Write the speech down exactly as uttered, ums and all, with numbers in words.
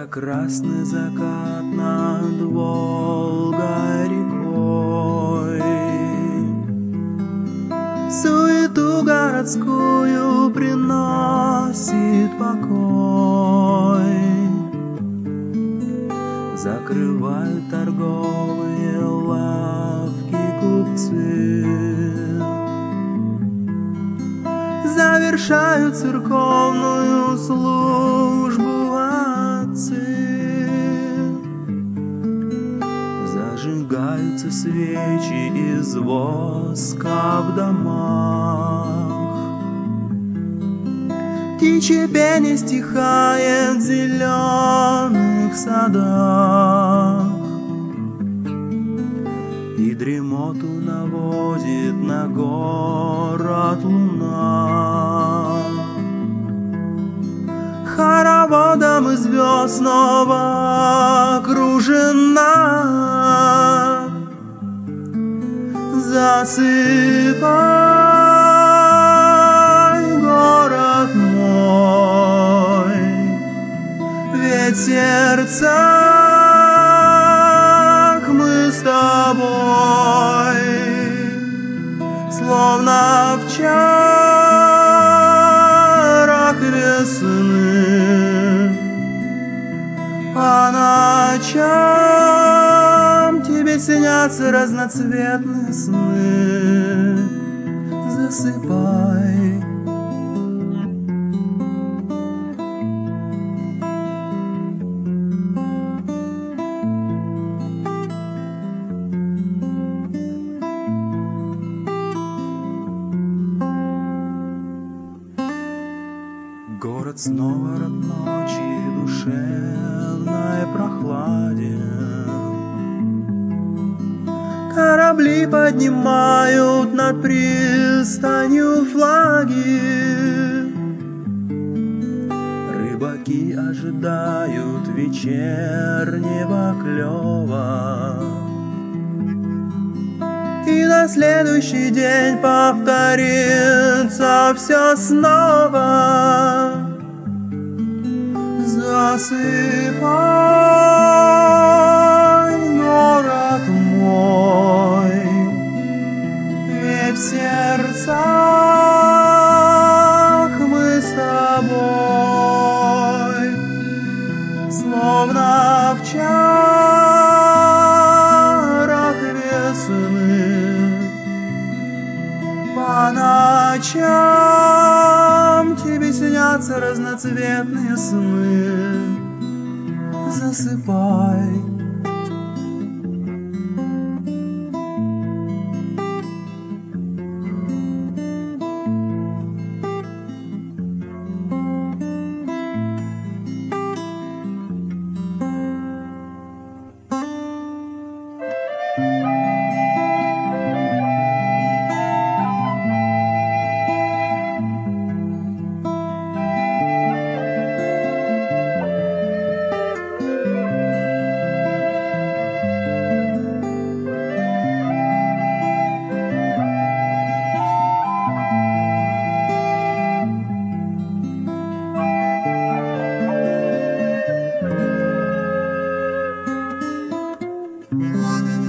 красный закат над Волгой рекой. Суету городскую приносит покой. Закрывают торговые лавки купцы, завершают церковную службу отцы. Зажигаются свечи из воска в домах. Птичье пение стихает в зеленых садах, и дремоту наводит на город луна. Хороводом из звезд снова окружена. Засыпай, город мой, ведь в сердцах мы с тобой, словно в чарах весны. По ночам тебе снятся разноцветные сны. Засыпай. Город снова рад ночи душевной прохладе. Корабли поднимают над пристанью флаги. Рыбаки ожидают вечернего клёва. И на следующий день повторится все снова. Засыпай, город мой, ведь в сердцах мы с тобой, словно в чарах весны. По ночам тебе снятся разноцветные сны. Засыпай. One.